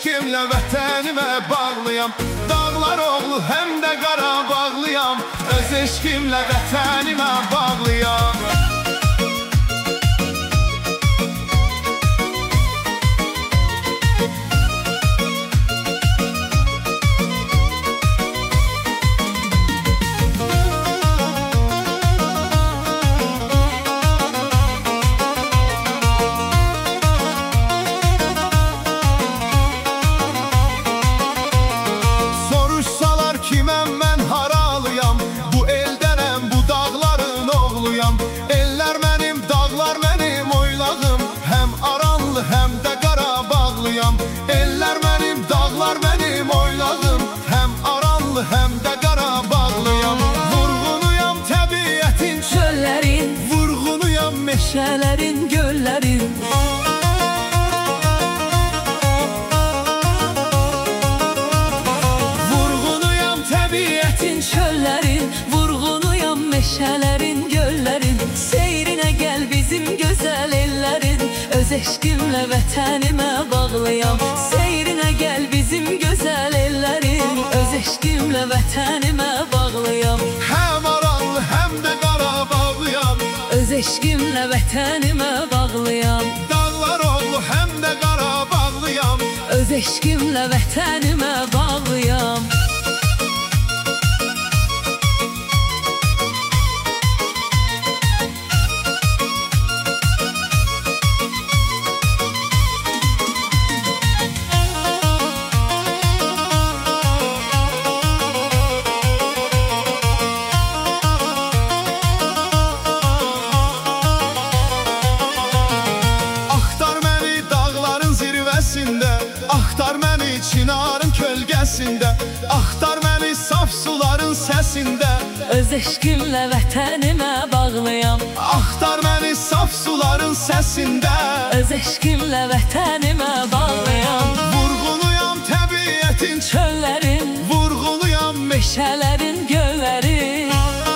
eşkimle vətənimə bağlıyam. Dağlar oğlu hem de Qarabağlıyam. Öz eşkimle vətənimə bağlıyam. Eller mənim, dağlar mənim oylağım. Hem Aranlı hem de Qarabağlıyam. Eller mənim, dağlar mənim oylağım. Hem Aranlı hem de Qarabağlıyam. Vurğunuyam təbiətin çöllərin, vurğunuyam meşələrin, göllərin. Vurğunuyam təbiətin çöllərin, vurğunuyam meşələrin, göllərin. Seyrinə gəl bizim gözəl ellərin. Öz eşqimlə vətənimə bağlıyam. Seyrinə gəl bizim gözəl ellərin. Öz eşqimlə vətənimə bağlıyam. Hem Aranlı hem de Qarabağlıyam. Öz eşqimlə vətənimə bağlıyam. Dağlar oğlu hem de Qarabağlıyam. Öz eşqimlə vətənimə bağlıyam. Axtar məni çinarın kölgəsində. Axtar məni saf suların səsində. Öz eşqimlə vətənimə bağlıyam. Axtar məni saf suların səsində. Öz eşqimlə vətənimə bağlıyam. Vurğunuyam təbiətin çöllərin, vurğunuyam meşələrin, göllərin.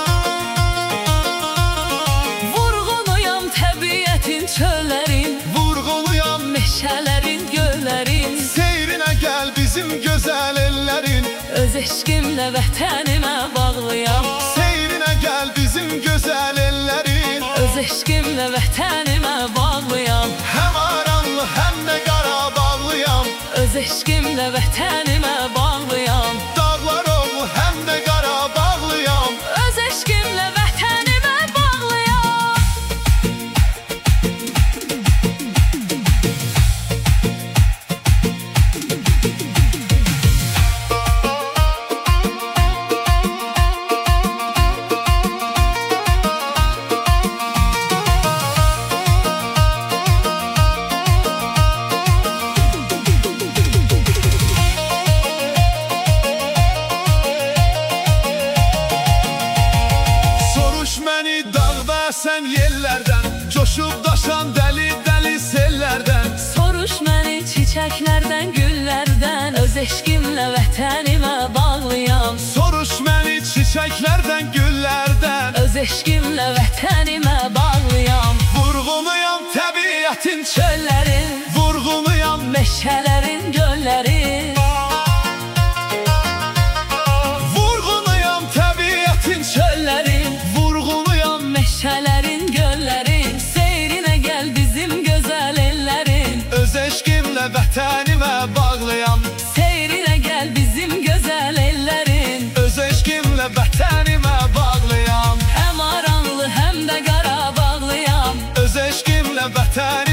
Vurğunuyam təbiətin çöllərin, vurğunuyam meşələrin, göllərin. Seyrinə gəl bizim gözəl ellərin. Öz eşqimlə vətənimə bağlıyam. Seyrinə gəl bizim gözəl ellərin. Öz eşqimlə vətənimə bağlıyam. Hem Aranlı hem de Qarabağlıyam. Öz eşqimlə vətənimə bağlıyam. Dağlar oğlu hem de Qarabağlıyam. Öz eşqimlə vətənimə bağlıyam. Sən yellərdən, coşub daşan dəli-dəli sellərdən. Soruş məni çiçəklərdən, güllərdən. Öz eşqimlə vətənimə bağlıyam. Soruş məni çiçəklərdən, güllərdən. Öz eşqimlə vətənimə bağlıyam. Vurğunuyam təbiətin çöllərin, vurğunuyam meşələrin, göllərin. Vurğunuyam təbiətin çöllərin, vurğunuyam meşələrin, göllərin. Seyrinə gəl bizim gözəl ellərin. Öz eşqimlə vətənimə bağlıyam. Seyrinə gəl bizim gözəl ellərin. Öz eşqimlə vətənimə bağlıyam. Hem Aranlı hem de Qarabağlıyam. Öz eşqimlə vətənimə